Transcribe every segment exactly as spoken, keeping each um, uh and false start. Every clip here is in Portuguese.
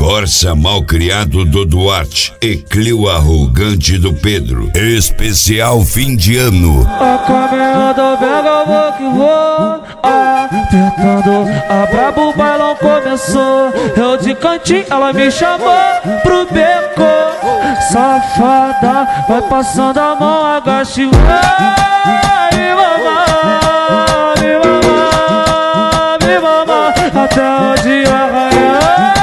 Corsa malcriado do Duarte e Clio arrogante do Pedro. Especial fim de ano. A caminhada pega, vou que vou. Apertando a brabo, o bailão começou. Eu de cantinho, ela me chamou pro beco. Safada, vai passando a mão, agache. Vai, mamar, me mamar, me mamar, até o dia raiar.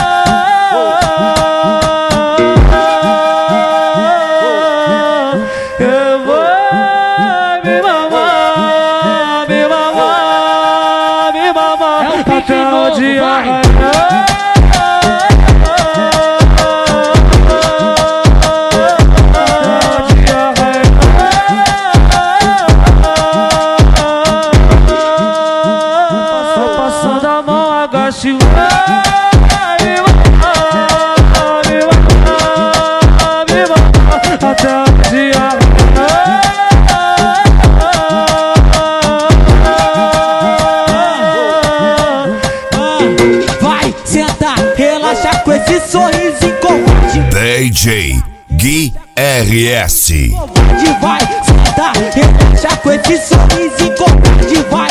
Eu vou me mamar, me mamar, me mamar, até o dia raiar. Agache, vai, me mamar, me mamar, me mamar, até o dia. Vai, senta, relaxa com esse sorriso covarde. D J Gui R S. Vai, senta, relaxa com esse sorriso covarde. Vai.